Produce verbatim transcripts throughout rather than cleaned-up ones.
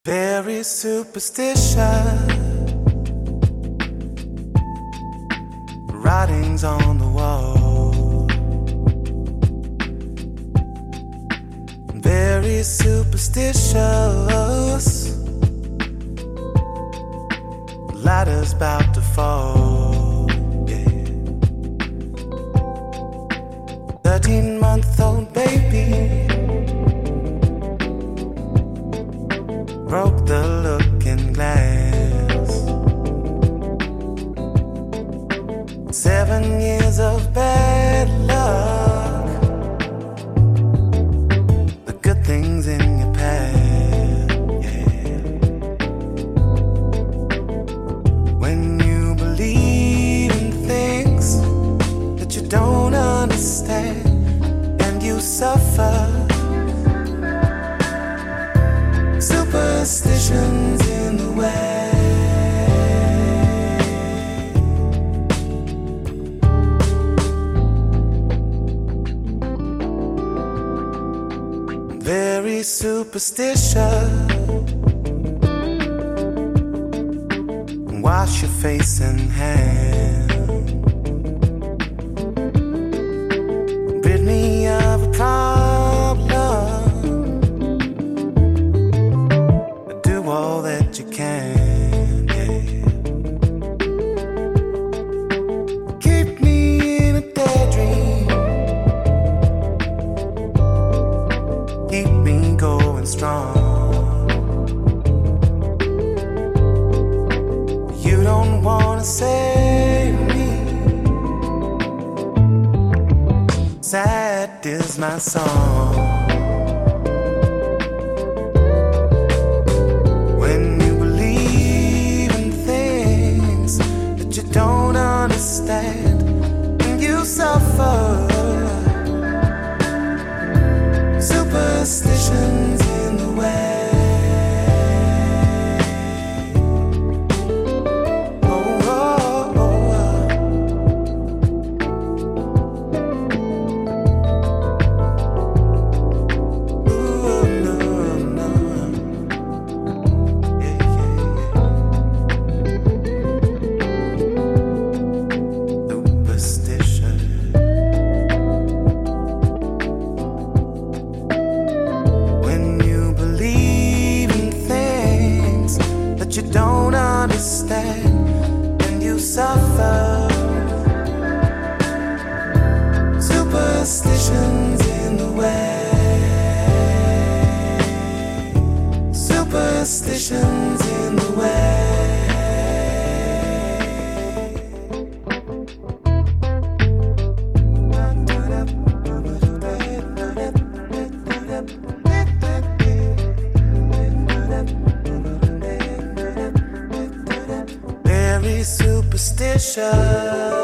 Very superstitious writings on the wall. Very superstitious. Ladder's about to fall. Yeah. Thirteen-month-old baby broke the looking glass. Seven years of bad luck. The good things in your past, yeah. When you believe in things that you don't understand and you suffer. Superstitions in the way. Very superstitious. Wash your face and hands. Rid me of a problem. All that you can, yeah. Keep me in a daydream. Keep me going strong. You don't wanna save me. Sad is my song. Don't understand and you suffer. Superstitions in the way. Oh, oh, oh, oh. Ooh, no, no. Yeah, yeah, you don't understand and you suffer. Superstitions in the way. Superstitions in the way. Very superstitious.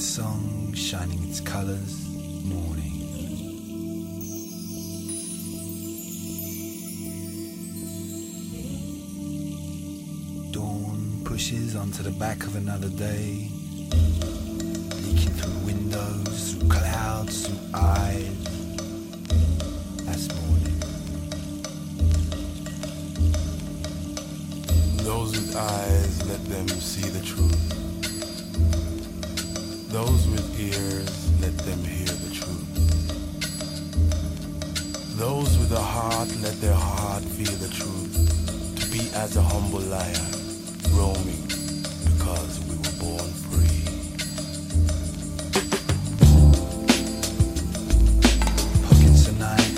its song, shining its colors, morning. Dawn pushes onto the back of another day, leaking through windows, through clouds, through eyes. That's morning. Those with eyes, let them see the truth. Those with ears, let them hear the truth. Those with a heart, let their heart feel the truth. To be as a humble liar, roaming, because we were born free. Pockets of night,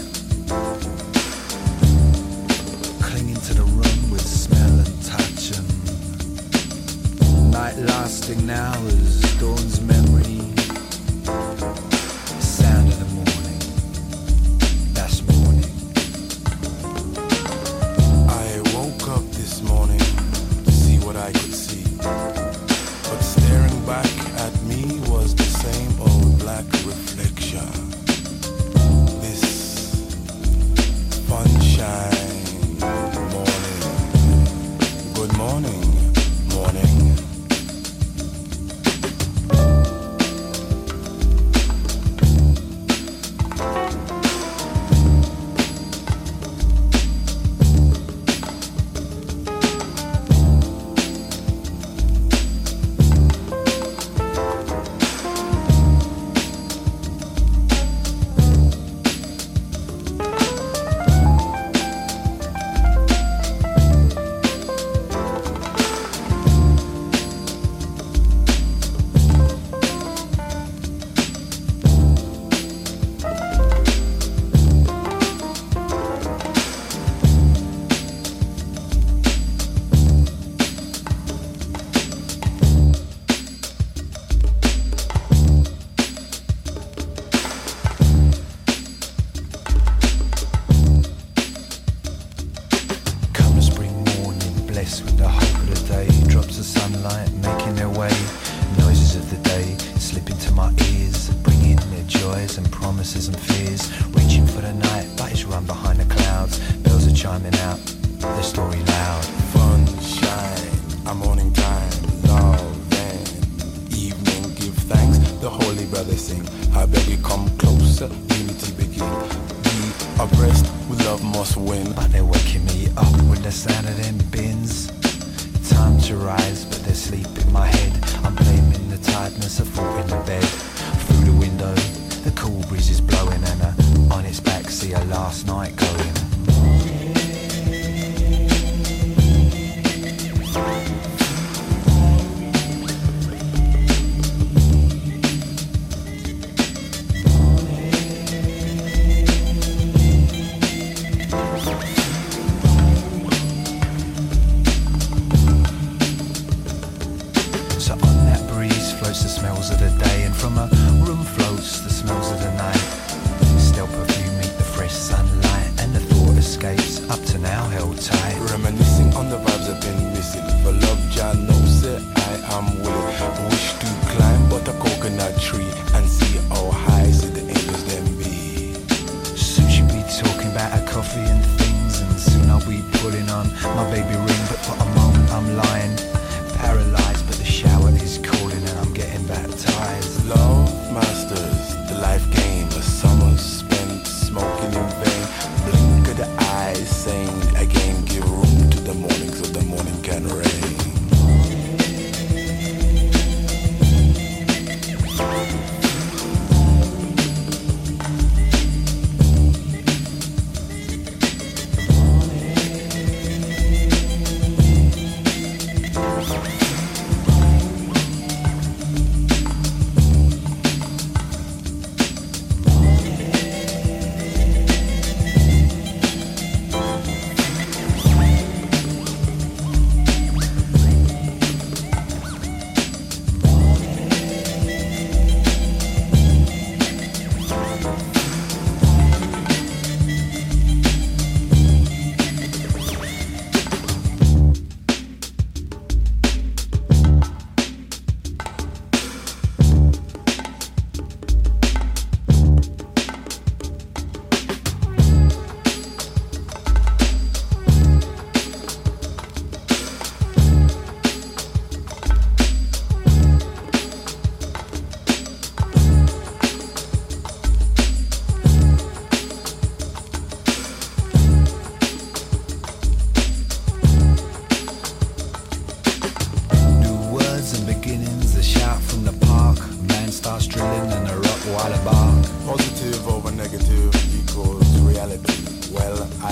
clinging to the room with smell and touch, and night lasting now as dawn's memory. Sound of the morning, that's morning. I woke up this morning to see what I could see, but staring back at me was the same old black reflection. This sunshine morning, good morning, morning. With the hope of the day, drops of sunlight making their way, noises of the day slip into my ears, bringing their joys and promises and fears, reaching for the night but it's run behind the clouds, bells are chiming out their story loud. Sunshine, a morning time, love and evening, give thanks, the holy brothers sing, I beg you come closer, unity begin, we abreast, we love must win. But they're waking me up with the sound of them bins. Time to rise, but they're sleep in my head. I'm blaming the tiredness of thought in the bed. Through the window, the cool breeze is blowing, and uh, on its back see her last night going. The smells of the day, and from a room floats the smells of the night. Still perfume meet the fresh sunlight, and the thought escapes up to now held tight. Reminiscing on the vibes I've been missing. For love, Jah knows that I am willing. Wish to climb but a coconut tree and see how high so the angels them be. Soon she'll be talking about her coffee and things, and soon I'll be pulling on my baby ring. But for a moment I'm lying paralyzed, but the shower is calling and I'm getting baptized. Love masters the life game, a summer spent smoking in vain. Blink of the eyes saying again, give room to the morning so the morning can rain.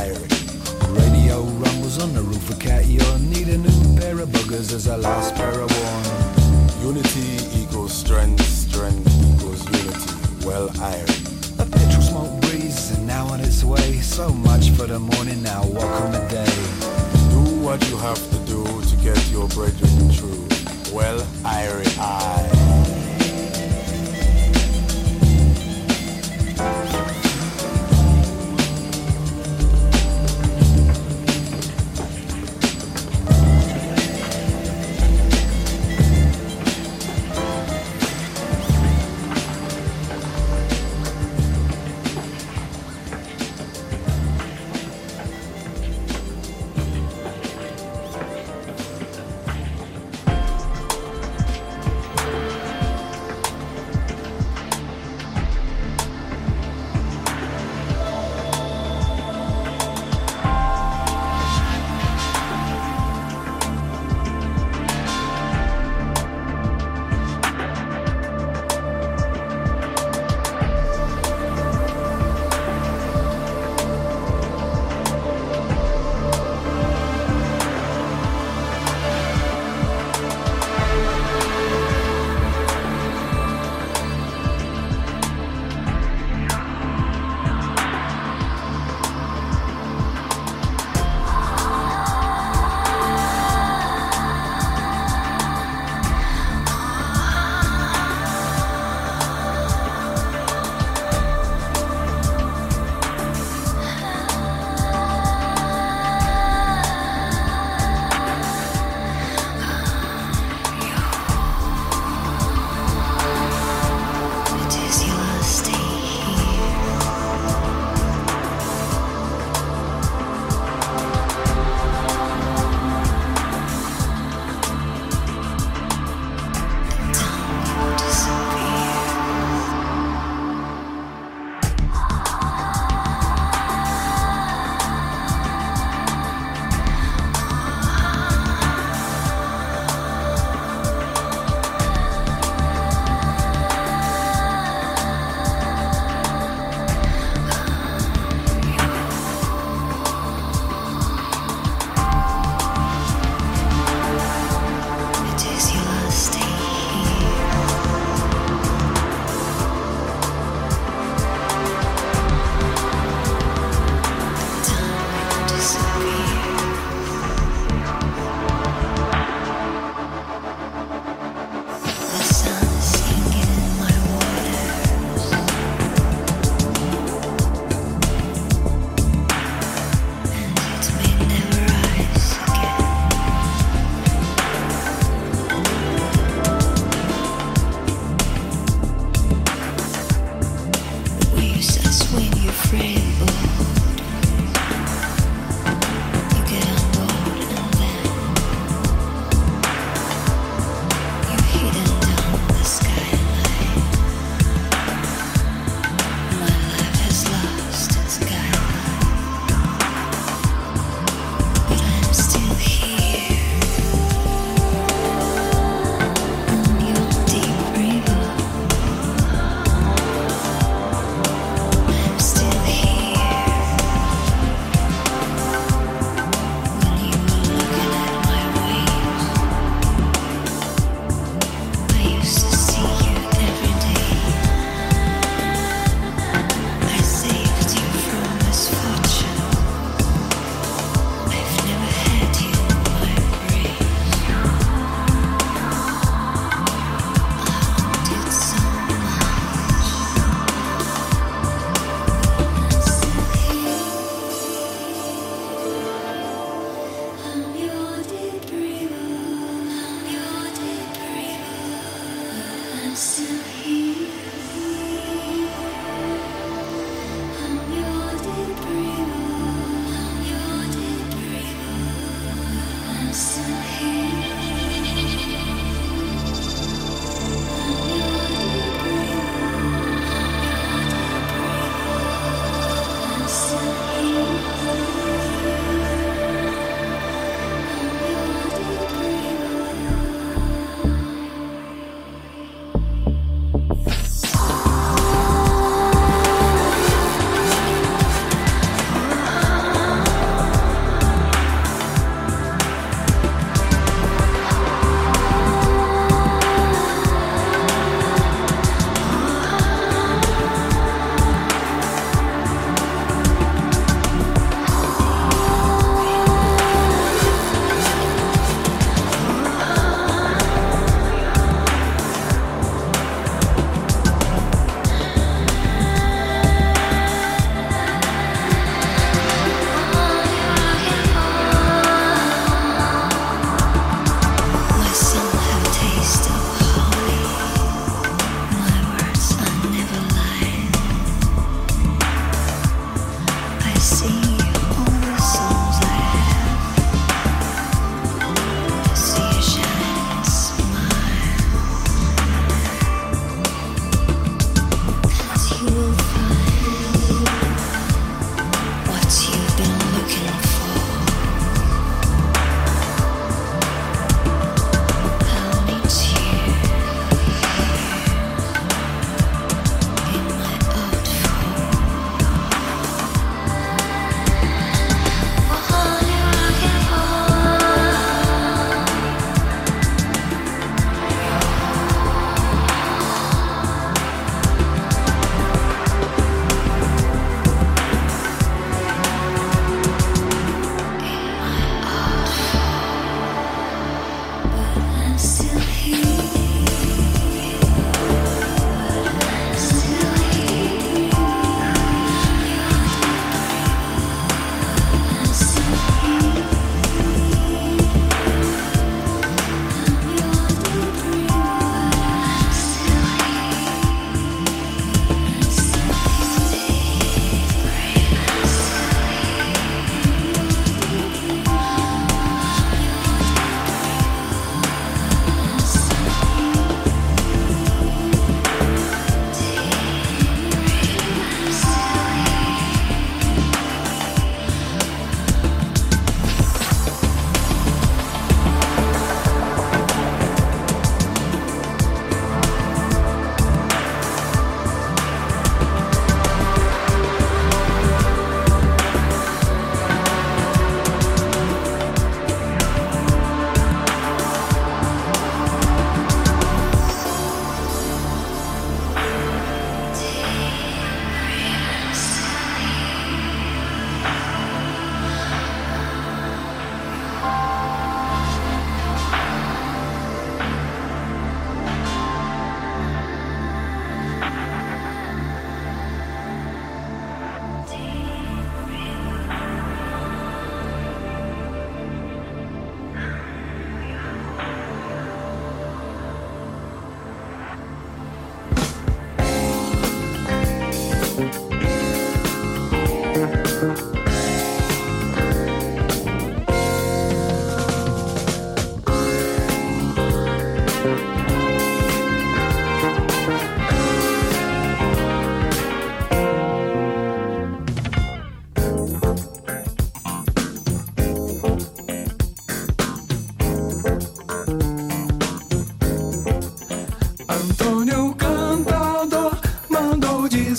Irie. Radio rumbles on the roof of Catio. Need a new pair of buggers as a last pair of worn. Unity equals strength, strength equals unity. Well, Irie. A petrol smoke breeze and now on its way. So much for the morning, now welcome the day. Do what you have to do to get your brethren through. Well, Irie, I.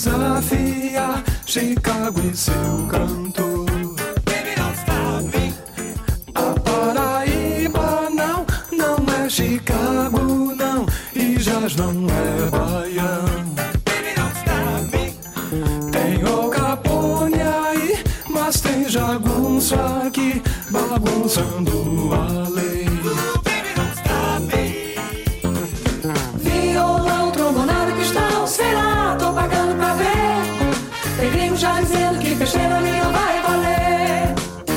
desafiar Chicago e seu cantor. Baby, don't stop me. A Paraíba não, não é Chicago não, e jazz não é baião. Baby, don't stop me. Tem o Capone aí, mas tem jagunço aqui, bagunçando a lei. Ooh, baby, don't stop me. Violão, trombonada, cristão, será? Tô pagando pra ver. Tem gringo já dizendo que fecheira minha vai valer.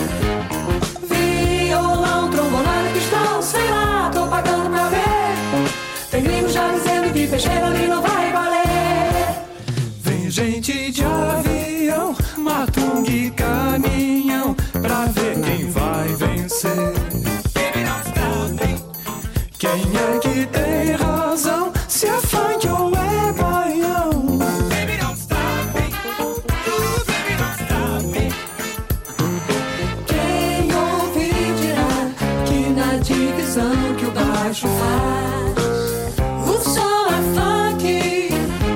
Violão, trombonada, cristão, será? Tô pagando pra ver. Tem gringo já dizendo que fecheira minha não vai valer. Vem gente de avião, matungue e caminhão, pra ver quem vai vencer. Baby, don't stop me. Quem é que tem razão, se é funk ou é baião? Baby, don't stop me. Ooh, baby, don't stop me. Quem ouvir dirá que na divisão que o baixo faz, o som é funk.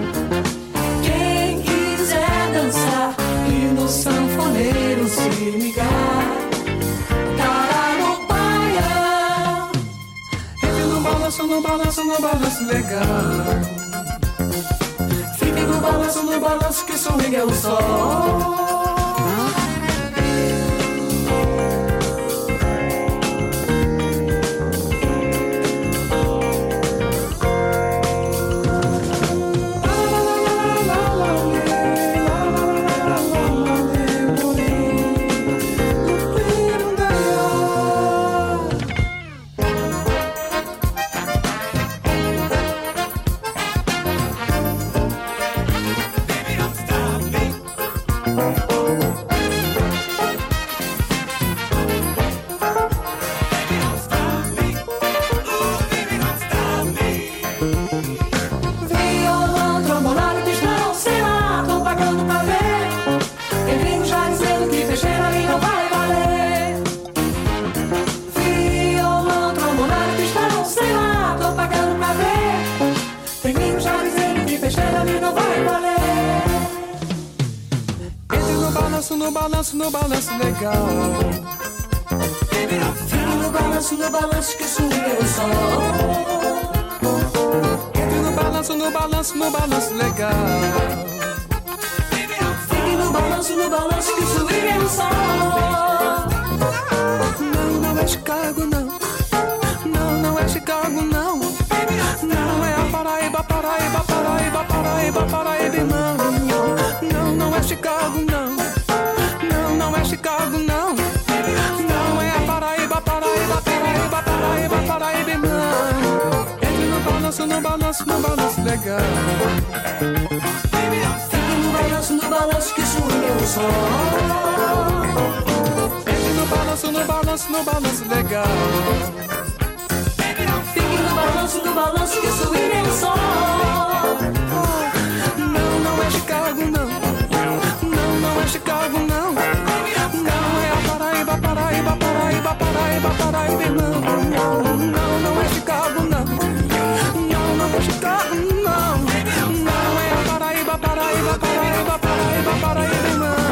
Quem quiser dançar e no sanfoneiro se ligar, cara no baião. Entre no balanço, no balanço, no balanço legal. Fique no balanço, no balanço que swing é o sol. Baby, don't stop me. Baby, don't stop me. Ooh, baby, don't stop me. Violão, trombonada, cristão, sei lá, tô pagando pra ver. Tem gringo já dizendo que fecheira ali não vai valer. Violão, trombonada, cristão, sei lá, tô pagando pra ver. Tem gringo já dizendo que fecheira ali não vai valer. Entre no balanço, no balanço, no balanço legal. Baby, don't Fique stop no balanço, no balanço que swing é o sol. Entre no balanço, no balanço, no balanço legal. Baby, don't stop Fique no balanço, no balanço que swing é o sol. Não, não é Chicago não. Não, não é Chicago não. Não é a Paraíba, Paraíba, Paraíba, Paraíba, Paraíba não. Não, não é Chicago não. Não, não é Chicago não. Não é a Paraíba, Paraíba, Paraíba, Paraíba, Paraíba não. Entre no balanço, no balanço, no balanço legal. Fique no balanço, no balanço que swing é o sol. Entre no balanço, no balanço, no balanço legal. Fique no balanço, no balanço que swing é o sol. Não, não é Chicago não. Não, não é Chicago não. Não é a Paraíba, Paraíba, Paraíba, Paraíba, Paraíba não. Não, não, não é Chicago não. Não, não é Chicago não. Não é a Paraíba, Paraíba, Paraíba, Paraíba, Paraíba não.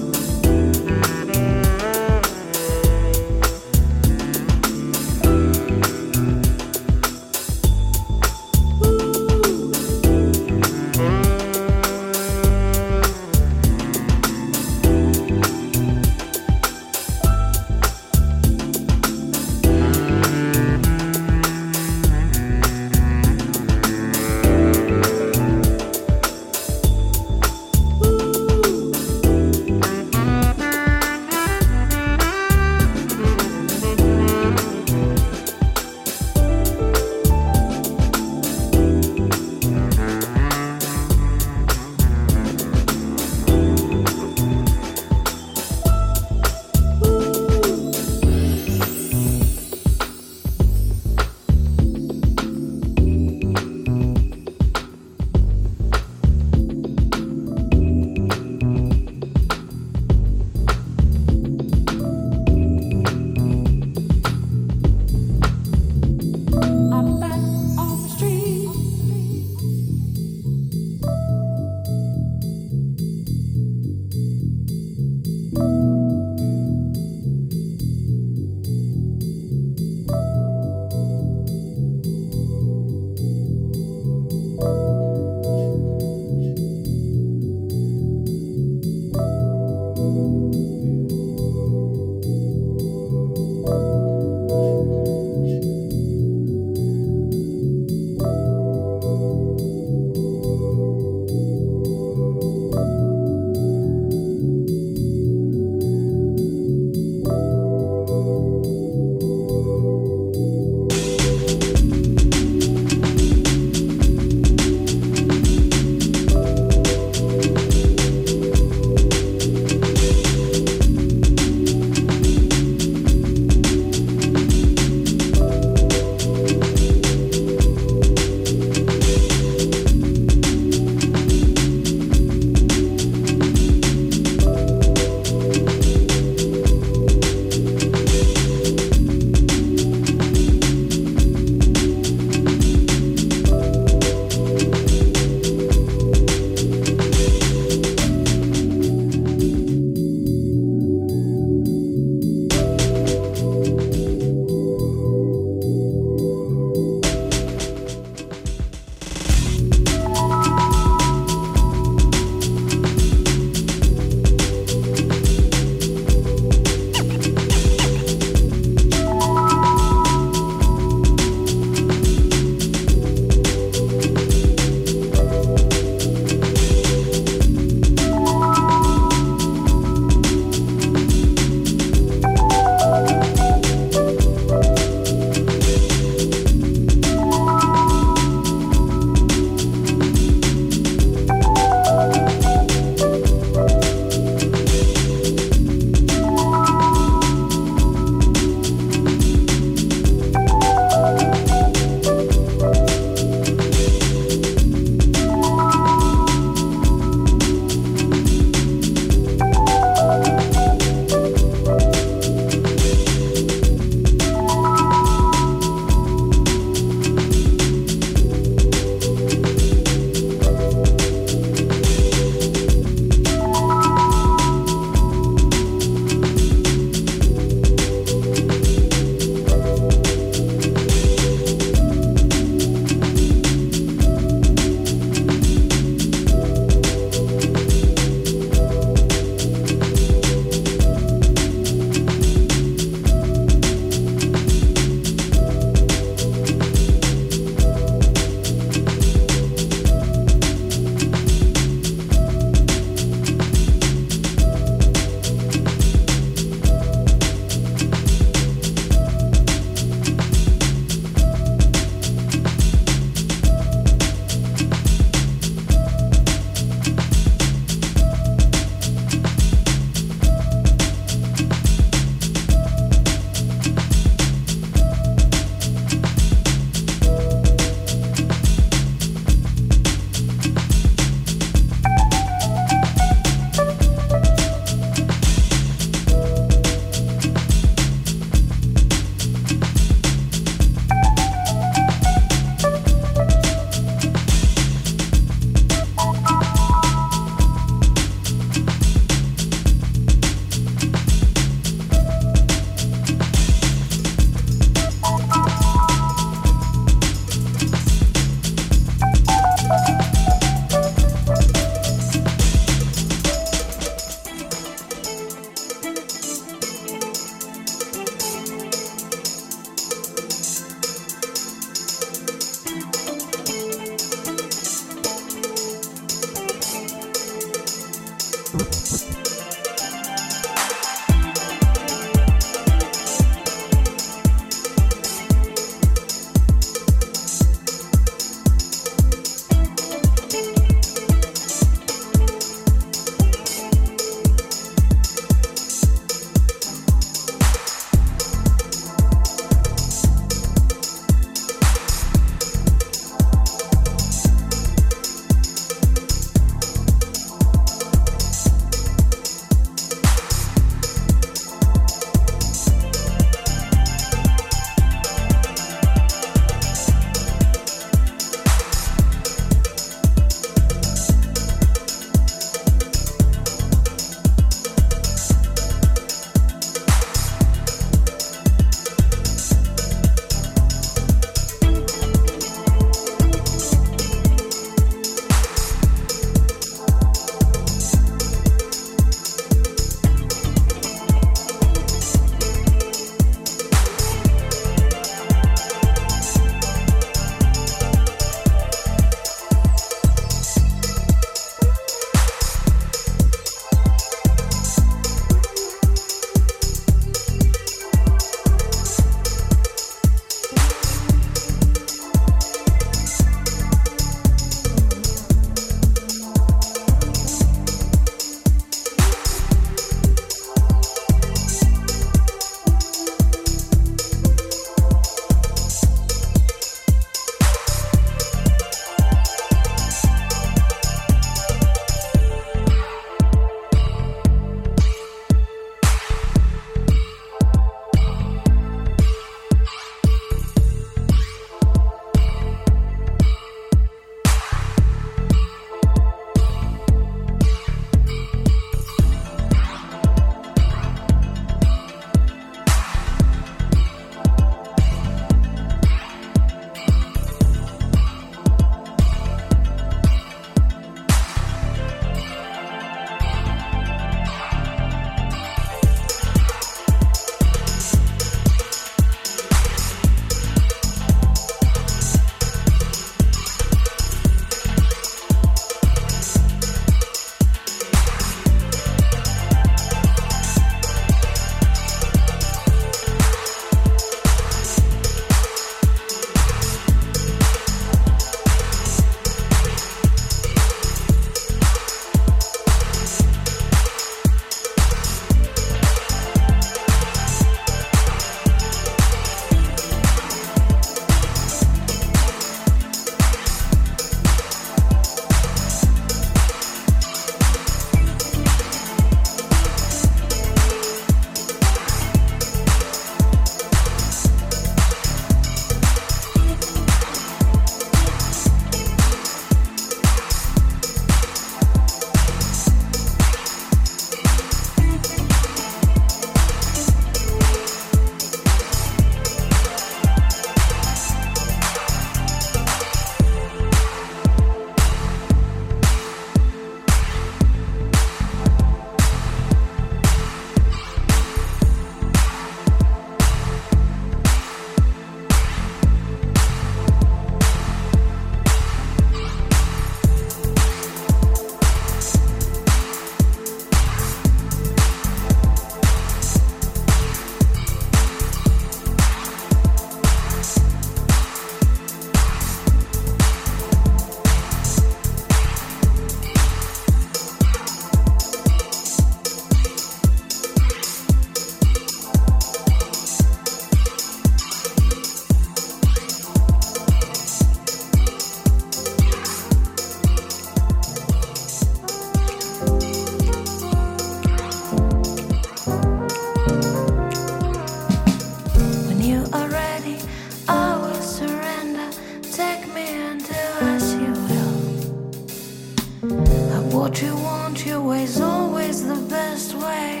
What you want your way is always the best way.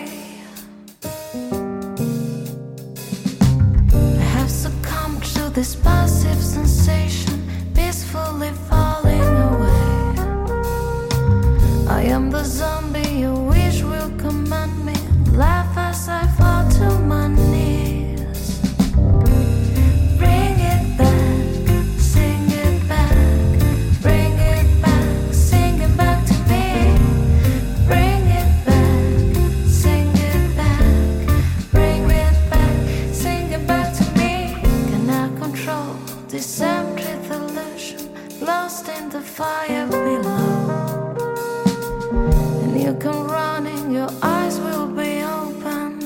I have succumbed to this passive sensation, peacefully falling away. I am the zombie your wish will command me. Laugh as I fall to my knees. Bring it back, sing it back. Bring it back, sing it back to me. Bring it back, sing it back. Bring it back, sing it back to me. Can I control this empty delusion, lost in the fire below? And you can run in, your eyes will be open.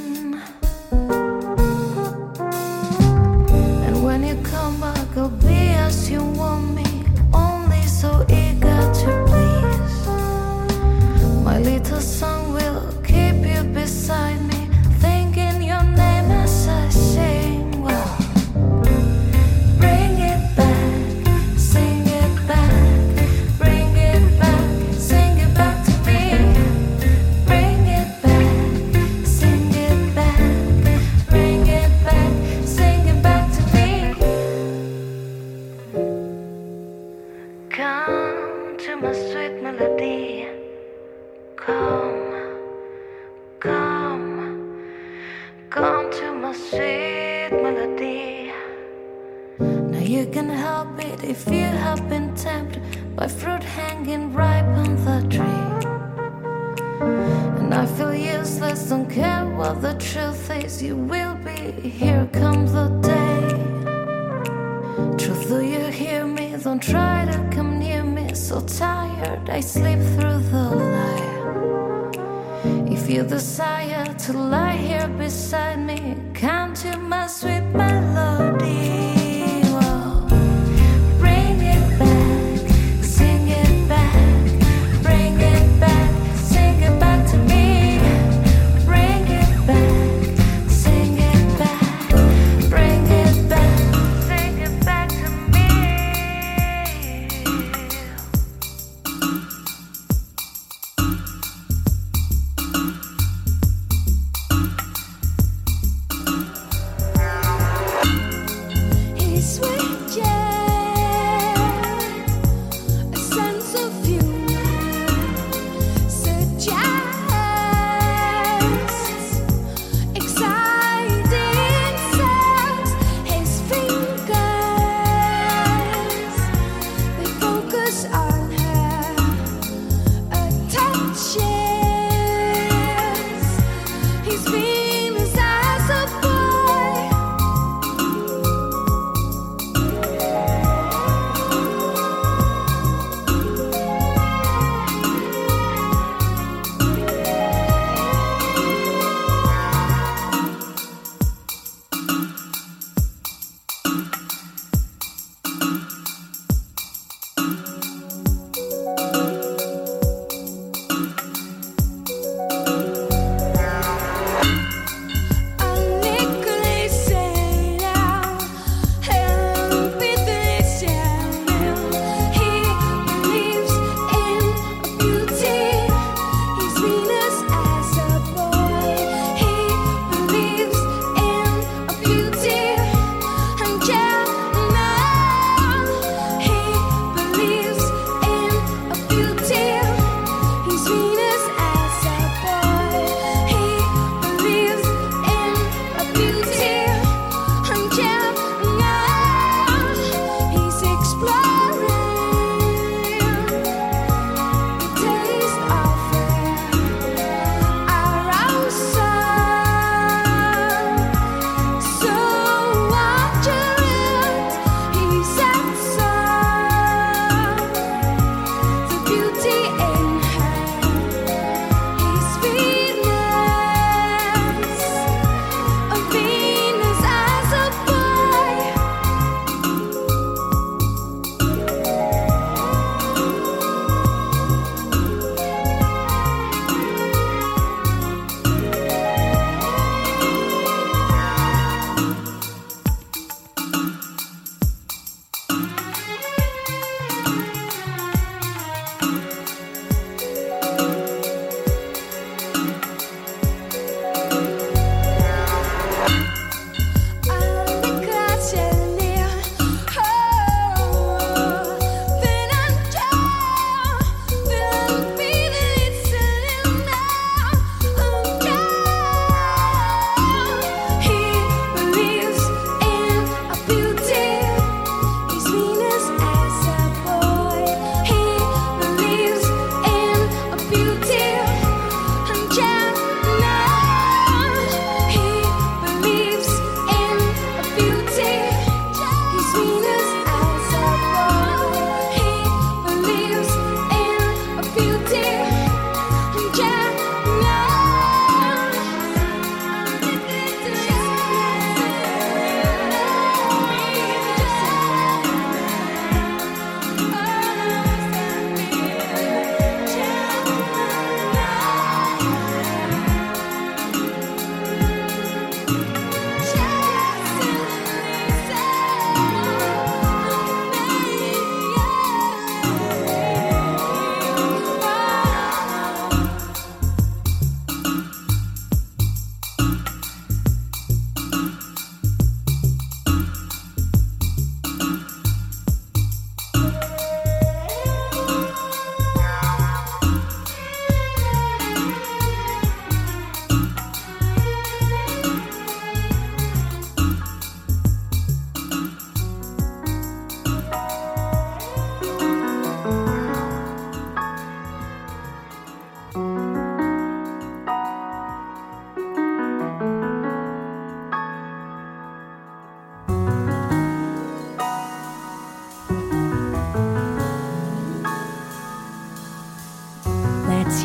And when you come back, I'll be as you want me, only so eager to please. My little song will keep you beside me, thinking your name as I sing. Well, bring it back, sing it back. Bring it back, sing it back to me. Bring it back, sing it back. Bring it back, sing it back to me. Come to my sweet melody. Come, come, come to my sweet melody. Now you can help it if you have been tempted by fruit hanging ripe on the tree. And I feel useless, don't care what the truth is. You will be, here comes the day. Truth, do you hear me? Don't try to come near me. So tired, I sleep through the lie. If you desire to lie here beside me, come to my sweet melody. Whoa. Bring it back, sing it back. Bring it back, sing it back to me. Bring it back, sing it back. Bring it back, sing it back to me.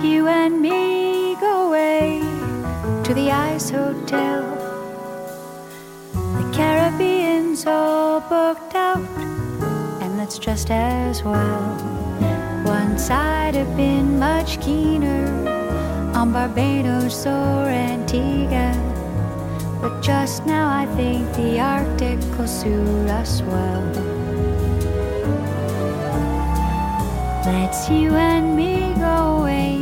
you and me go away to the Ice Hotel. The Caribbean's all booked out, and that's just as well. Once I'd have been much keener on Barbados or Antigua, but just now I think the Arctic will suit us well. Let's you and me go away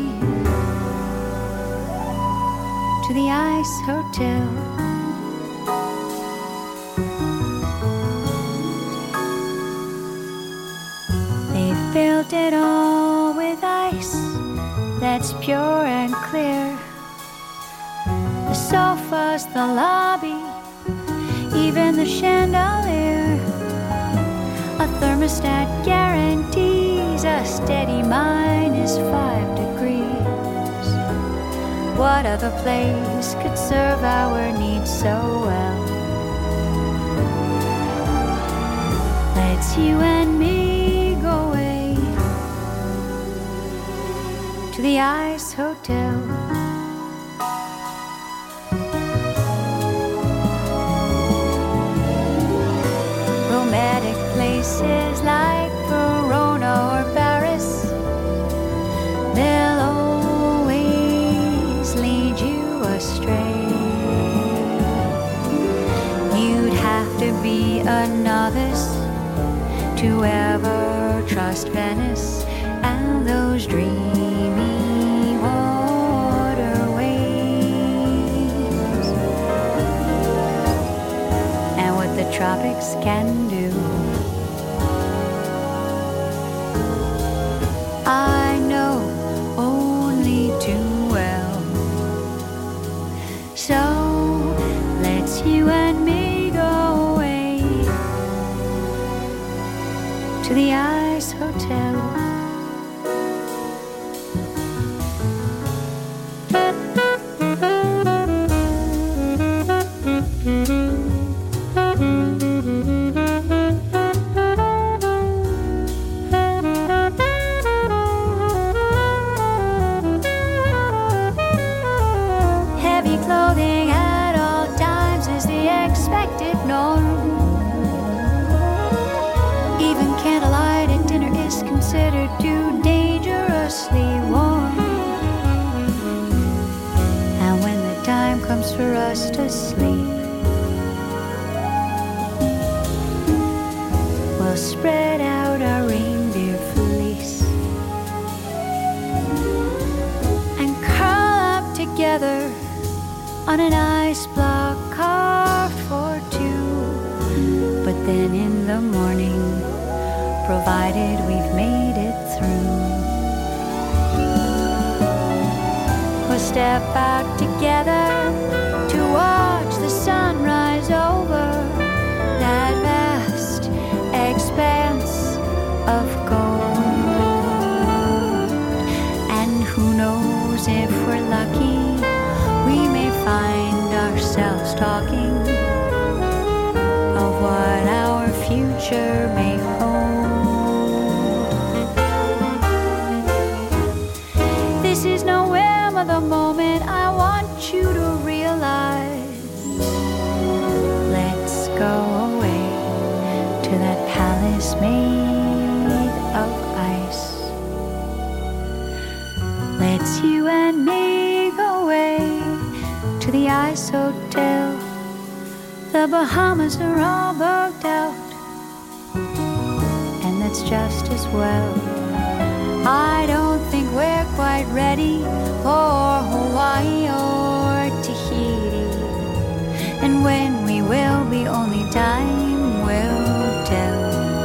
to the Ice Hotel. They've built it all with ice that's pure and clear. The sofas, the lobby, even the chandelier. A thermostat guarantees a steady minus five degrees. What other place could serve our needs so well? Let's you and me go away to the Ice Hotel. Romantic places like Verona or Paris, they'll always lead you astray. You'd have to be a novice to ever trust Venice and those dreamy waterways, and what the tropics can do. I know only too well. So let's you and me go away to the Ice Hotel. For us to sleep, we'll spread out our reindeer fleece and curl up together on an ice block carved for two. But then in the morning, provided we've made it through, we'll step out together to watch the sunrise over that vast expanse of gold. And who knows, if we're lucky, we may find ourselves talking of what our future may hold. This is no whim of the moment, I want you to realize. Let's go away to that palace made of ice. Let's you and me go away to the Ice Hotel. The Bahamas are all booked out, and that's just as well. I don't think we're quite ready for Hawaii or Tahiti, and when we will be, only time will tell.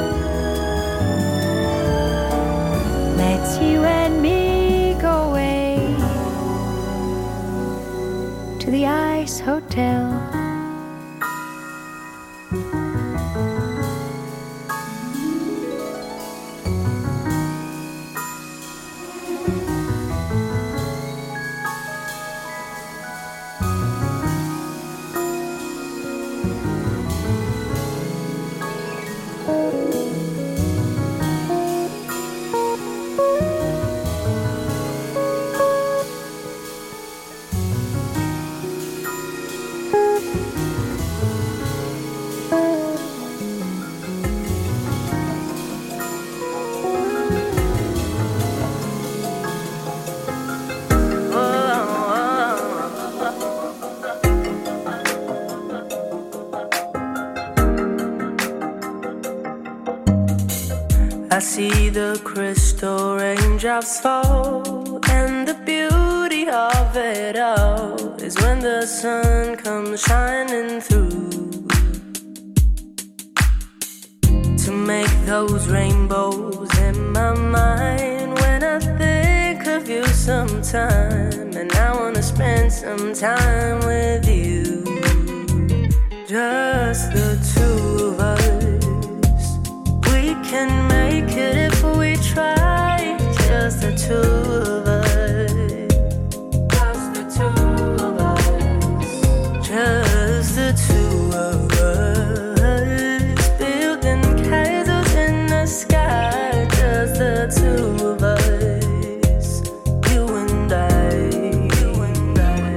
Let's you and me go away to the Ice Hotel. I see the crystal raindrops fall, and the beauty of it all is when the sun comes shining through to make those rainbows in my mind. When I think of you sometime, and I wanna spend some time with you, just the two of us. We can make it if we try, just the two of us. Just the two of us. Just the two of us. Building castles in the sky, just the two of us. You and I. You and I.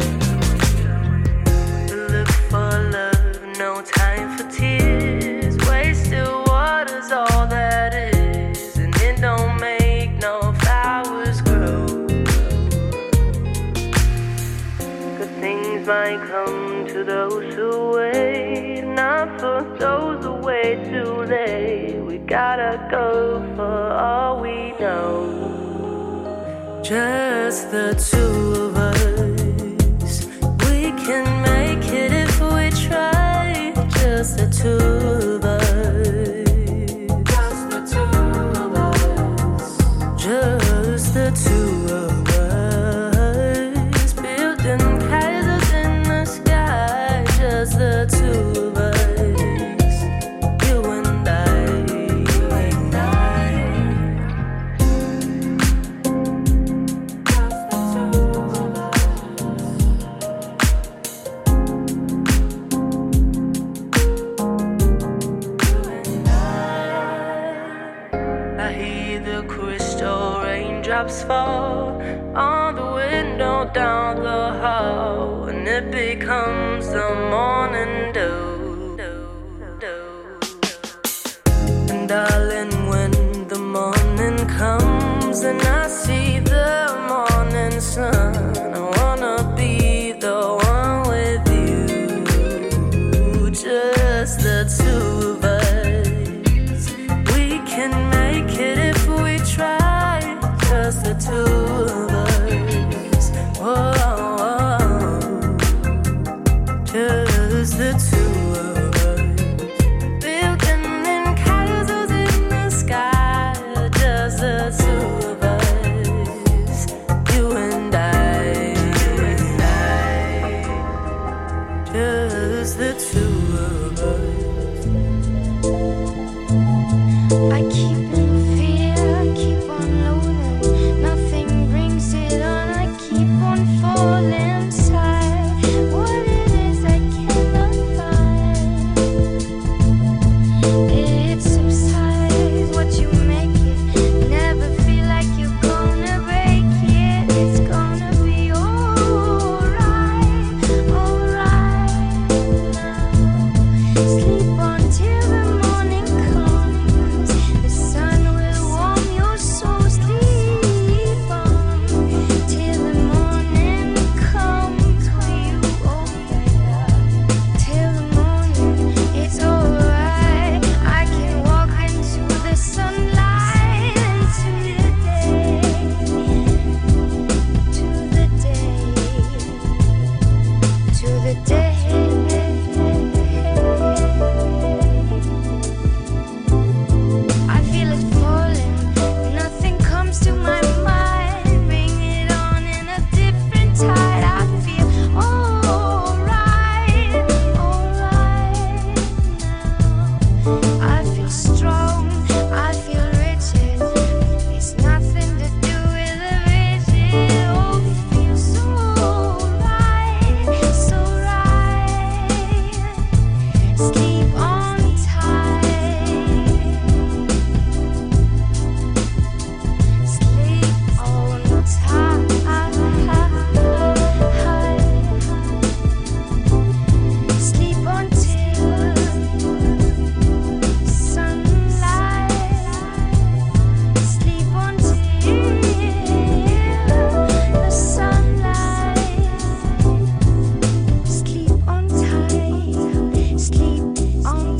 Look for love, no time for tears. Wasted water's all that is, and it don't make no flowers grow. Good things might come to those who wait, not for those who wait too late. We gotta go for all we know. Just the two of us. We can make it if we try, just the two of us. Just the two of us, building castles in the sky. Just the two of us, you and I, you and I. Just the two of us, you and I. I hear the crystal raindrops fall on the window down the hall, and it becomes the morning dew. And darling, when the morning comes and I see the morning sun, I wanna be the one with you. Just the two of us. We can make it if we try, just the two of us. Whoa, whoa. Just the two of us. Building in castles in the sky, just the two of us. You and I, you and I. Just the two of us. I keep in fear, I keep on loathing. Nothing brings it on, I keep on falling inside. What it is I cannot find. It subsides, what you make it. Never feel like you're gonna break it. It's gonna be alright, alright now. Sleep until the morning comes. The sun will warm your soul. Sleep on till the morning comes for you. Oh yeah, till the morning it's alright. I can walk into the sunlight, into the day, to the day, to the day. I feel it falling, nothing comes to my mind. Bring it on in a different tide. I feel alright, alright now. I feel strong, I feel rigid. It's nothing to do with the vision. Oh, feel so right, so right. Sleep on tight. Sleep on tight. Sleep until sunlight. Sleep until the sunlight. Sleep on tight. Sleep on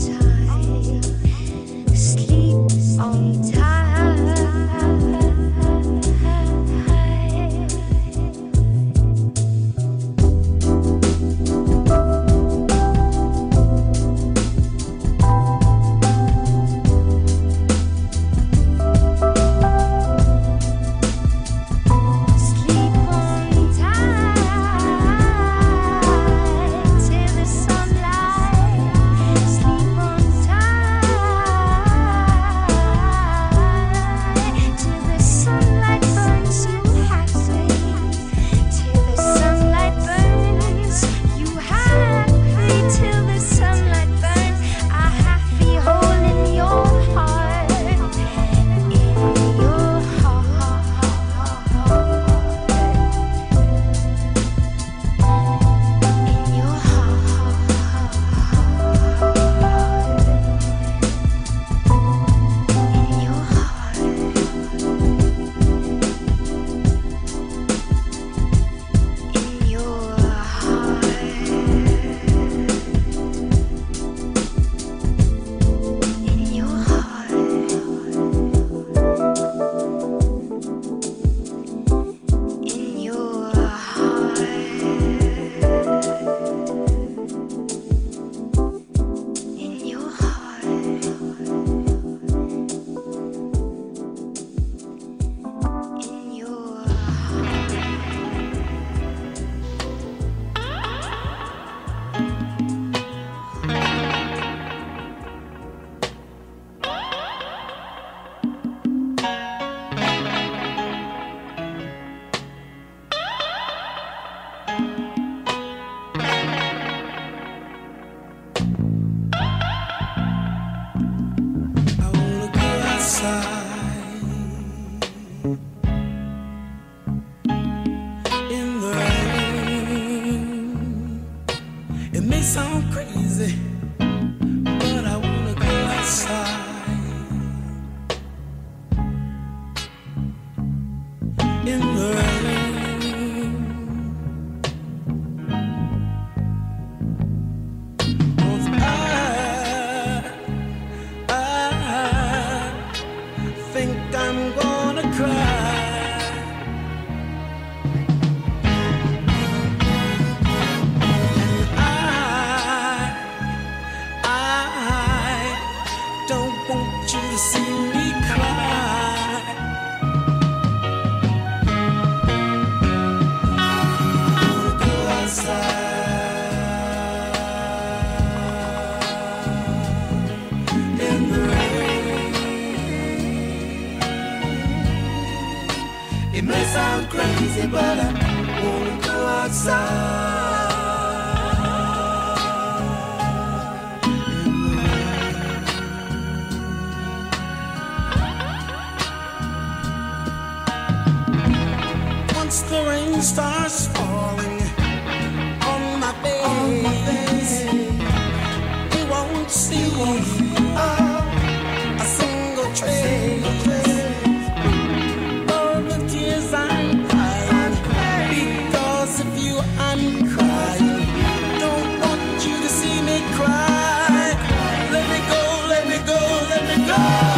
may sound crazy, but I wanna go outside. Once the rain starts falling on my face, you won't see uh, a single trace of the tears I'm crying. Because of you I'm crying. Don't want you to see me cry. Let me go, let me go, let me go.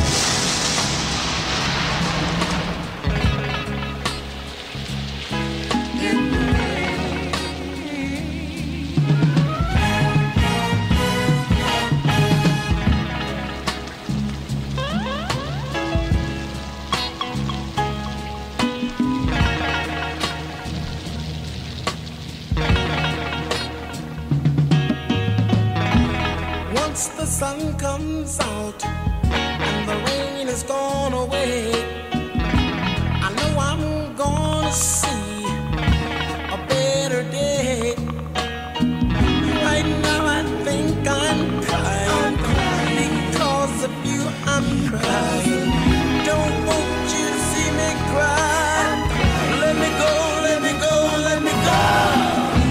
The sun comes out and the rain is gone away, I know I'm gonna see a better day. Right now I think I'm crying, because of you I'm crying. Don't want you to see me cry. Let me go, let me go, let me go.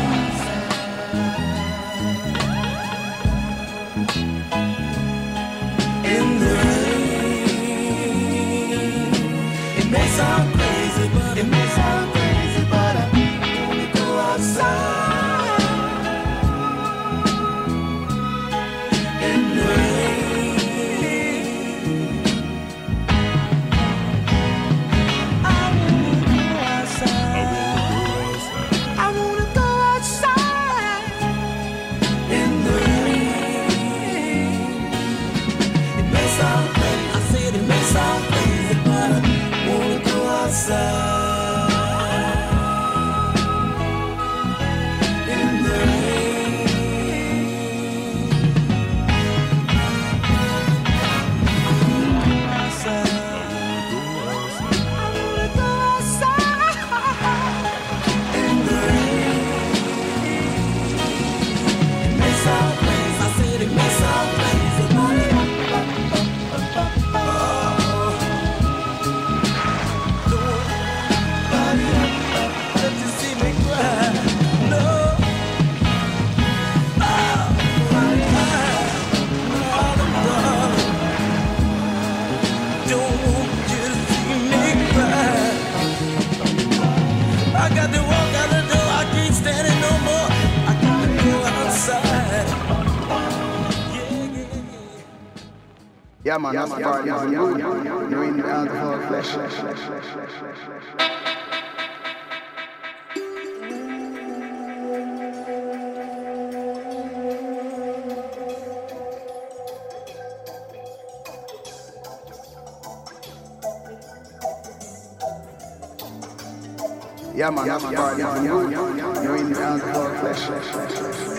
Sound crazy, but it may sound crazy, but I wanna go outside in the rain. I wanna go outside. I wanna go outside in the rain. It may sound crazy, I said it may sound crazy, but I wanna go outside in the rain. Outside. I wanna go outside in the rain. It may sound crazy, I said it may sound crazy, but yeah, man, that's the part of the mood. You're in the alcohol flesh. Yeah, man, that's the part of the mood. You're in the alcohol flesh.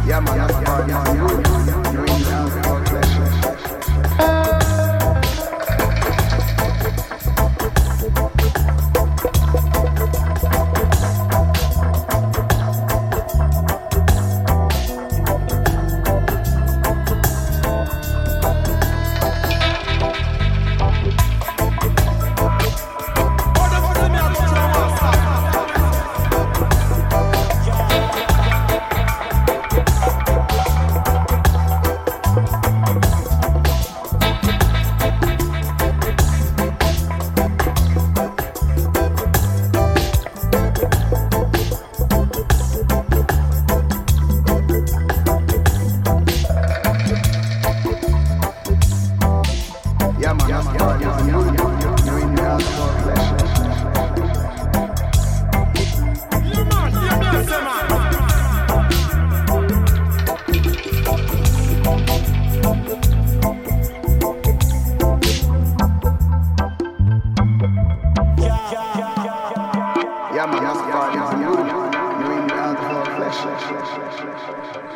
Yeah, man, that's part of you. You're in the alcohol flesh.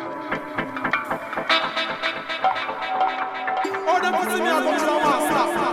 Oh, them pussy me a come to the master.